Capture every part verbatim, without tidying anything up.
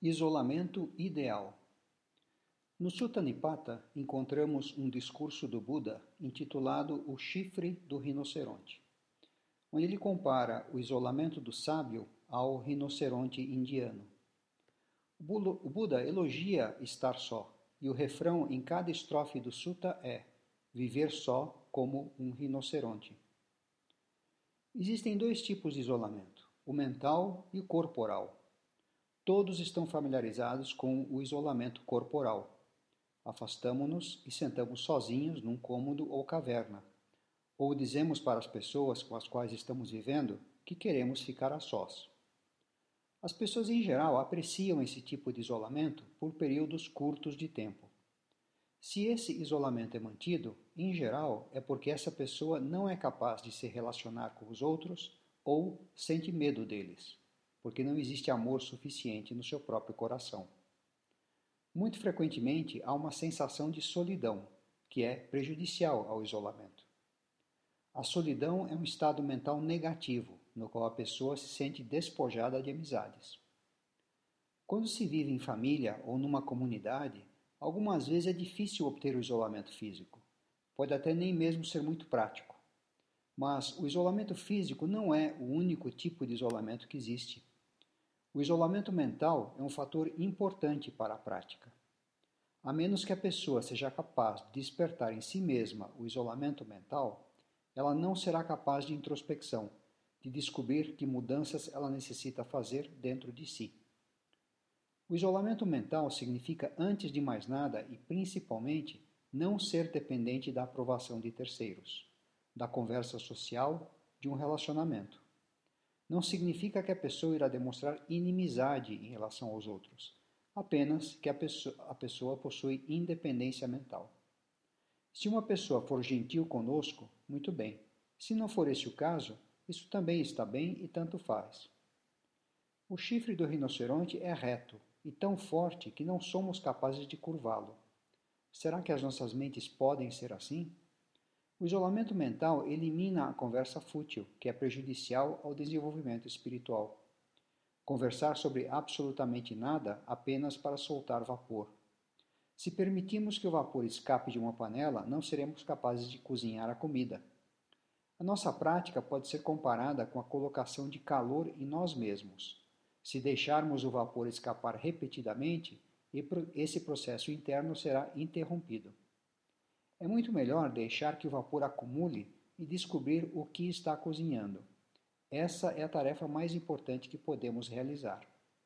Isolamento ideal. No Sutta Nipata encontramos um discurso do Buda intitulado O Chifre do Rinoceronte, onde ele compara o isolamento do sábio ao rinoceronte indiano. O Buda elogia estar só, e o refrão em cada estrofe do Sutta é viver só como um rinoceronte. Existem dois tipos de isolamento, o mental e o corporal. Todos estão familiarizados com o isolamento corporal. Afastamo-nos e sentamos sozinhos num cômodo ou caverna. Ou dizemos para as pessoas com as quais estamos vivendo que queremos ficar a sós. As pessoas em geral apreciam esse tipo de isolamento por períodos curtos de tempo. Se esse isolamento é mantido, em geral é porque essa pessoa não é capaz de se relacionar com os outros ou sente medo deles, porque não existe amor suficiente no seu próprio coração. Muito frequentemente há uma sensação de solidão, que é prejudicial ao isolamento. A solidão é um estado mental negativo, no qual a pessoa se sente despojada de amizades. Quando se vive em família ou numa comunidade, algumas vezes é difícil obter o isolamento físico. Pode até nem mesmo ser muito prático. Mas o isolamento físico não é o único tipo de isolamento que existe. O isolamento mental é um fator importante para a prática. A menos que a pessoa seja capaz de despertar em si mesma o isolamento mental, ela não será capaz de introspecção, de descobrir que mudanças ela necessita fazer dentro de si. O isolamento mental significa, antes de mais nada e principalmente, não ser dependente da aprovação de terceiros, da conversa social, de um relacionamento. Não significa que a pessoa irá demonstrar inimizade em relação aos outros, apenas que a pessoa, a pessoa possui independência mental. Se uma pessoa for gentil conosco, muito bem. Se não for esse o caso, isso também está bem e tanto faz. O chifre do rinoceronte é reto e tão forte que não somos capazes de curvá-lo. Será que as nossas mentes podem ser assim? O isolamento mental elimina a conversa fútil, que é prejudicial ao desenvolvimento espiritual. Conversar sobre absolutamente nada apenas para soltar vapor. Se permitirmos que o vapor escape de uma panela, não seremos capazes de cozinhar a comida. A nossa prática pode ser comparada com a colocação de calor em nós mesmos. Se deixarmos o vapor escapar repetidamente, esse processo interno será interrompido. É muito melhor deixar que o vapor acumule e descobrir o que está cozinhando. Essa é a tarefa mais importante que podemos realizar.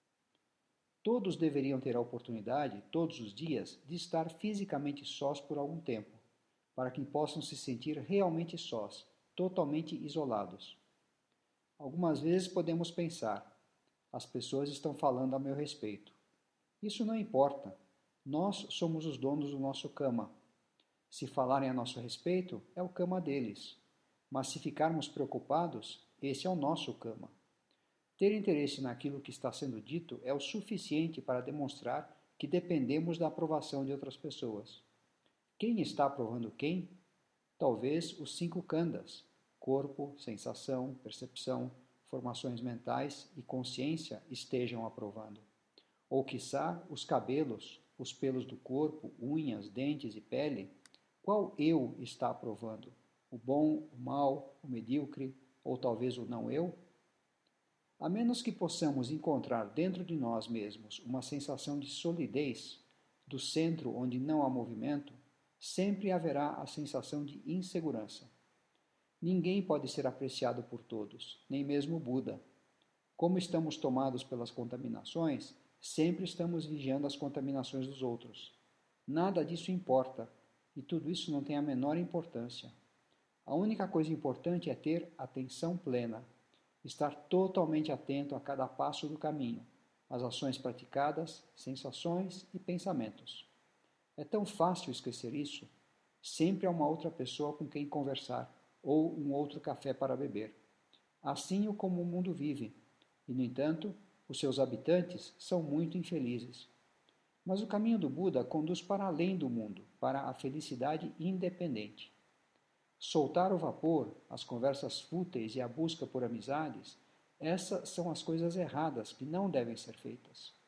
Todos deveriam ter a oportunidade, todos os dias, de estar fisicamente sós por algum tempo, para que possam se sentir realmente sós, totalmente isolados. Algumas vezes podemos pensar, as pessoas estão falando a meu respeito. Isso não importa. Nós somos os donos do nosso cama. Se falarem a nosso respeito, é o cama deles. Mas se ficarmos preocupados, esse é o nosso cama. Ter interesse naquilo que está sendo dito é o suficiente para demonstrar que dependemos da aprovação de outras pessoas. Quem está aprovando quem? Talvez os cinco khandhas: corpo, sensação, percepção, formações mentais e consciência estejam aprovando. Ou quiçá os cabelos, os pelos do corpo, unhas, dentes e pele. Qual eu está aprovando? O bom, o mal, o medíocre ou talvez o não eu? A menos que possamos encontrar dentro de nós mesmos uma sensação de solidez, do centro onde não há movimento, sempre haverá a sensação de insegurança. Ninguém pode ser apreciado por todos, nem mesmo o Buda. Como estamos tomados pelas contaminações, sempre estamos vigiando as contaminações dos outros. Nada disso importa, e tudo isso não tem a menor importância. A única coisa importante é ter atenção plena, estar totalmente atento a cada passo do caminho, às ações praticadas, sensações e pensamentos. É tão fácil esquecer isso. Sempre há uma outra pessoa com quem conversar, ou um outro café para beber. Assim é como o mundo vive, e, no entanto, os seus habitantes são muito infelizes. Mas o caminho do Buda conduz para além do mundo, para a felicidade independente. Soltar o vapor, as conversas fúteis e a busca por amizades, essas são as coisas erradas que não devem ser feitas.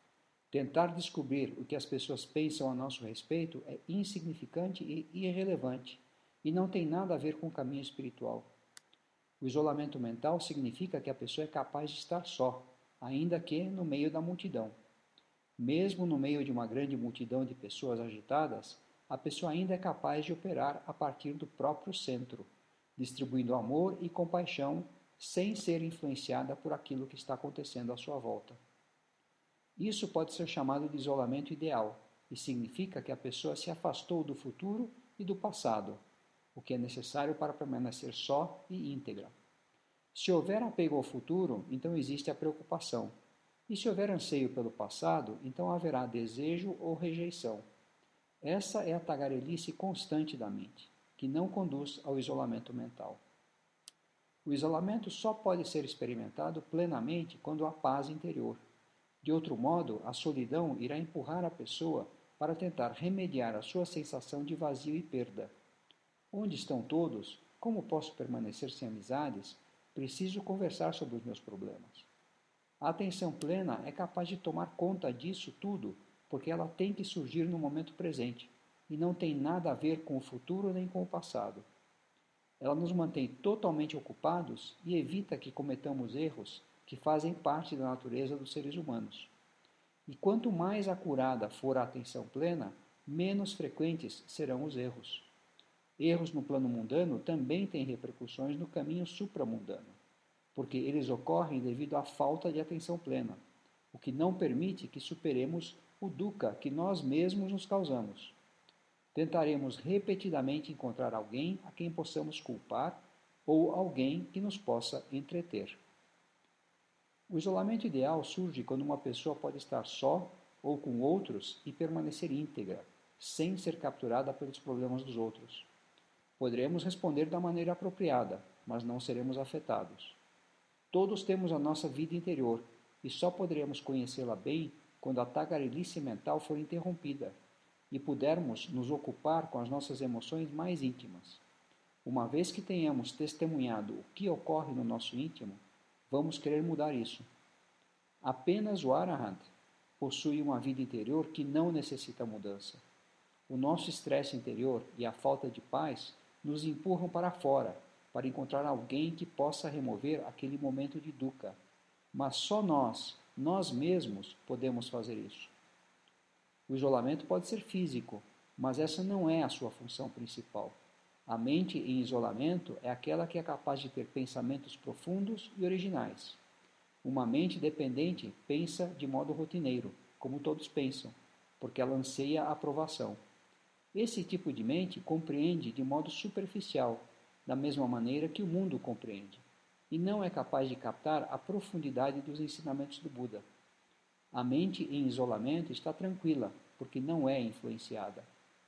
Tentar descobrir o que as pessoas pensam a nosso respeito é insignificante e irrelevante e não tem nada a ver com o caminho espiritual. O isolamento mental significa que a pessoa é capaz de estar só, ainda que no meio da multidão. Mesmo no meio de uma grande multidão de pessoas agitadas, a pessoa ainda é capaz de operar a partir do próprio centro, distribuindo amor e compaixão sem ser influenciada por aquilo que está acontecendo à sua volta. Isso pode ser chamado de isolamento ideal, e significa que a pessoa se afastou do futuro e do passado, o que é necessário para permanecer só e íntegra. Se houver apego ao futuro, então existe a preocupação. E se houver anseio pelo passado, então haverá desejo ou rejeição. Essa é a tagarelice constante da mente, que não conduz ao isolamento mental. O isolamento só pode ser experimentado plenamente quando há paz interior. De outro modo, a solidão irá empurrar a pessoa para tentar remediar a sua sensação de vazio e perda. Onde estão todos? Como posso permanecer sem amizades? Preciso conversar sobre os meus problemas. A atenção plena é capaz de tomar conta disso tudo, porque ela tem que surgir no momento presente, e não tem nada a ver com o futuro nem com o passado. Ela nos mantém totalmente ocupados e evita que cometamos erros que fazem parte da natureza dos seres humanos. E quanto mais acurada for a atenção plena, menos frequentes serão os erros. Erros no plano mundano também têm repercussões no caminho supramundano, porque eles ocorrem devido à falta de atenção plena, o que não permite que superemos o dukkha que nós mesmos nos causamos. Tentaremos repetidamente encontrar alguém a quem possamos culpar ou alguém que nos possa entreter. O isolamento ideal surge quando uma pessoa pode estar só ou com outros e permanecer íntegra, sem ser capturada pelos problemas dos outros. Poderemos responder da maneira apropriada, mas não seremos afetados. Todos temos a nossa vida interior e só poderemos conhecê-la bem quando a tagarelice mental for interrompida e pudermos nos ocupar com as nossas emoções mais íntimas. Uma vez que tenhamos testemunhado o que ocorre no nosso íntimo, vamos querer mudar isso. Apenas o Arahant possui uma vida interior que não necessita mudança. O nosso estresse interior e a falta de paz nos empurram para fora, para encontrar alguém que possa remover aquele momento de dukkha. Mas só nós, nós mesmos, podemos fazer isso. O isolamento pode ser físico, mas essa não é a sua função principal. A mente em isolamento é aquela que é capaz de ter pensamentos profundos e originais. Uma mente dependente pensa de modo rotineiro, como todos pensam, porque ela anseia a aprovação. Esse tipo de mente compreende de modo superficial, da mesma maneira que o mundo compreende, e não é capaz de captar a profundidade dos ensinamentos do Buda. A mente em isolamento está tranquila, porque não é influenciada.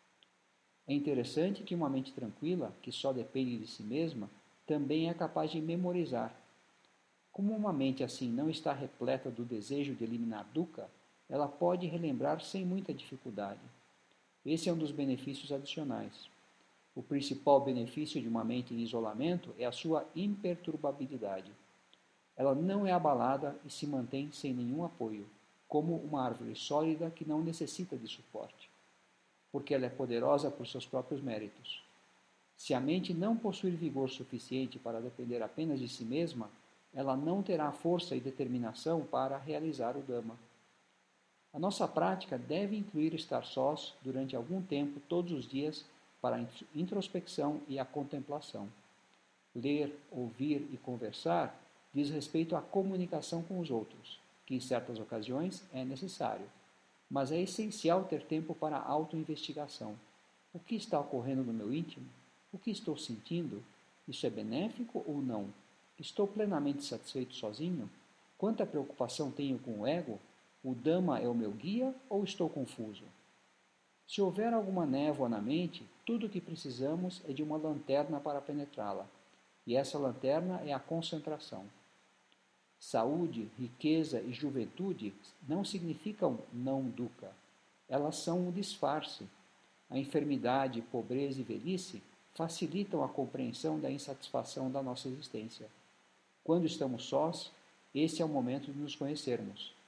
É interessante que uma mente tranquila, que só depende de si mesma, também é capaz de memorizar. Como uma mente assim não está repleta do desejo de eliminar dukkha, ela pode relembrar sem muita dificuldade. Esse é um dos benefícios adicionais. O principal benefício de uma mente em isolamento é a sua imperturbabilidade. Ela não é abalada e se mantém sem nenhum apoio, como uma árvore sólida que não necessita de suporte, porque ela é poderosa por seus próprios méritos. Se a mente não possuir vigor suficiente para depender apenas de si mesma, ela não terá força e determinação para realizar o Dhamma. A nossa prática deve incluir estar sós durante algum tempo todos os dias para a introspecção e a contemplação. Ler, ouvir e conversar diz respeito à comunicação com os outros, que em certas ocasiões é necessário, mas é essencial ter tempo para a autoinvestigação. O que está ocorrendo no meu íntimo? O que estou sentindo? Isso é benéfico ou não? Estou plenamente satisfeito sozinho? Quanta preocupação tenho com o ego? O Dhamma é o meu guia ou estou confuso? Se houver alguma névoa na mente, tudo o que precisamos é de uma lanterna para penetrá-la, e essa lanterna é a concentração. Saúde, riqueza e juventude não significam não dukkha. Elas são um disfarce. A enfermidade, pobreza e velhice facilitam a compreensão da insatisfação da nossa existência. Quando estamos sós, esse é o momento de nos conhecermos.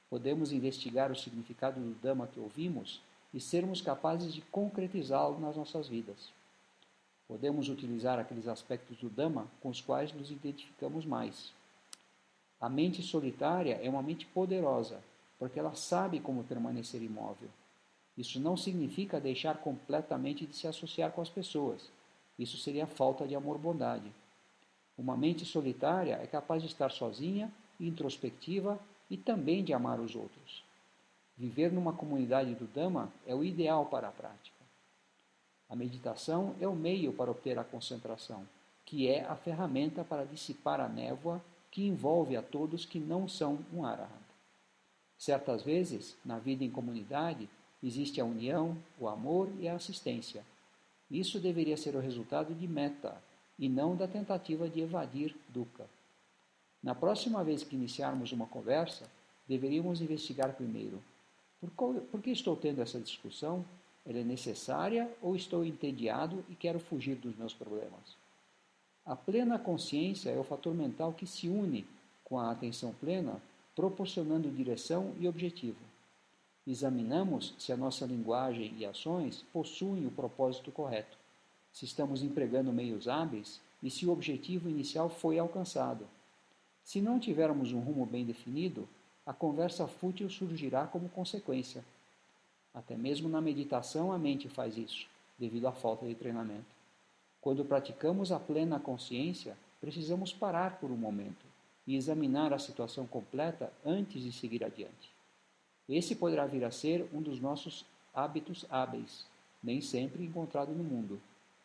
Podemos investigar o significado do Dhamma que ouvimos e sermos capazes de concretizá-lo nas nossas vidas. Podemos utilizar aqueles aspectos do Dhamma com os quais nos identificamos mais. A mente solitária é uma mente poderosa, porque ela sabe como permanecer imóvel. Isso não significa deixar completamente de se associar com as pessoas. Isso seria falta de amor-bondade. Uma mente solitária é capaz de estar sozinha, introspectiva e também de amar os outros. Viver numa comunidade do Dhamma é o ideal para a prática. A meditação é o meio para obter a concentração, que é a ferramenta para dissipar a névoa que envolve a todos que não são um arahant. Certas vezes, na vida em comunidade, existe a união, o amor e a assistência. Isso deveria ser o resultado de metta, e não da tentativa de evadir dukkha. Na próxima vez que iniciarmos uma conversa, deveríamos investigar primeiro: por, qual, por que estou tendo essa discussão? Ela é necessária ou estou entediado e quero fugir dos meus problemas? A plena consciência é o fator mental que se une com a atenção plena, proporcionando direção e objetivo. Examinamos se a nossa linguagem e ações possuem o propósito correto, se estamos empregando meios hábeis e se o objetivo inicial foi alcançado. Se não tivermos um rumo bem definido, a conversa fútil surgirá como consequência. Até mesmo na meditação a mente faz isso, devido à falta de treinamento. Quando praticamos a plena consciência, precisamos parar por um momento e examinar a situação completa antes de seguir adiante. Esse poderá vir a ser um dos nossos hábitos hábeis, nem sempre encontrado no mundo.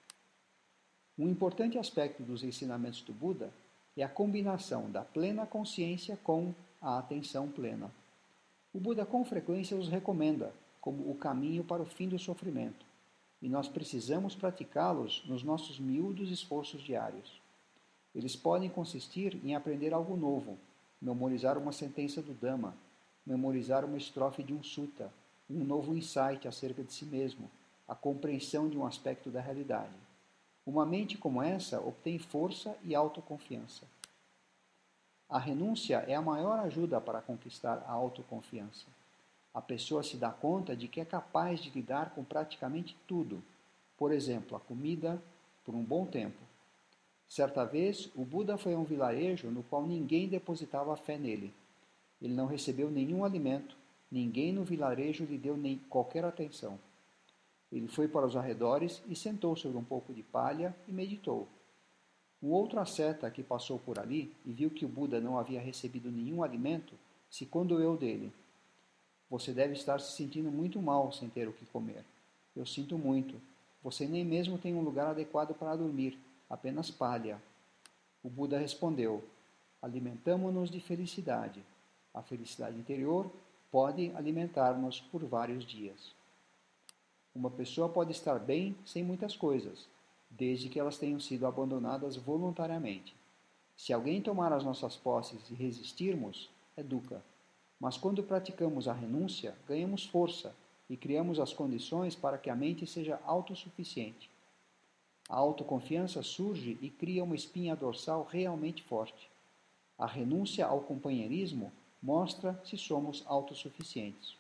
Um importante aspecto dos ensinamentos do Buda é a combinação da plena consciência com a atenção plena. O Buda com frequência os recomenda como o caminho para o fim do sofrimento, e nós precisamos praticá-los nos nossos miúdos esforços diários. Eles podem consistir em aprender algo novo, memorizar uma sentença do Dhamma, memorizar uma estrofe de um sutta, um novo insight acerca de si mesmo, a compreensão de um aspecto da realidade. Uma mente como essa obtém força e autoconfiança. A renúncia é a maior ajuda para conquistar a autoconfiança. A pessoa se dá conta de que é capaz de lidar com praticamente tudo, por exemplo, a comida, por um bom tempo. Certa vez, o Buda foi a um vilarejo no qual ninguém depositava fé nele. Ele não recebeu nenhum alimento, ninguém no vilarejo lhe deu nem qualquer atenção. Ele foi para os arredores e sentou sobre um pouco de palha e meditou. Um outro asceta que passou por ali e viu que o Buda não havia recebido nenhum alimento, se condoeu dele. Você deve estar se sentindo muito mal sem ter o que comer. Eu sinto muito. Você nem mesmo tem um lugar adequado para dormir, apenas palha. O Buda respondeu: alimentamo-nos de felicidade. A felicidade interior pode alimentar-nos por vários dias. Uma pessoa pode estar bem sem muitas coisas, desde que elas tenham sido abandonadas voluntariamente. Se alguém tomar as nossas posses e resistirmos, é dukkha. Mas quando praticamos a renúncia, ganhamos força e criamos as condições para que a mente seja autossuficiente. A autoconfiança surge e cria uma espinha dorsal realmente forte. A renúncia ao companheirismo mostra se somos autossuficientes.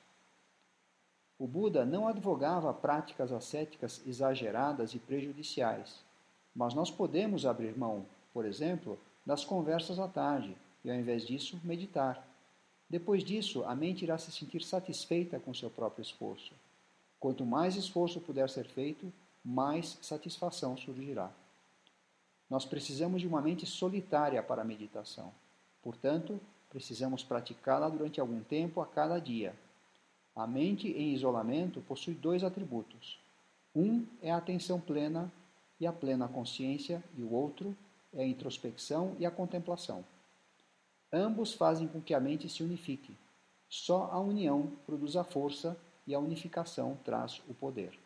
O Buda não advogava práticas ascéticas exageradas e prejudiciais, mas nós podemos abrir mão, por exemplo, das conversas à tarde e, ao invés disso, meditar. Depois disso, a mente irá se sentir satisfeita com seu próprio esforço. Quanto mais esforço puder ser feito, mais satisfação surgirá. Nós precisamos de uma mente solitária para a meditação. Portanto, precisamos praticá-la durante algum tempo a cada dia. A mente em isolamento possui dois atributos. Um é a atenção plena e a plena consciência, e o outro é a introspecção e a contemplação. Ambos fazem com que a mente se unifique. Só a união produz a força e a unificação traz o poder.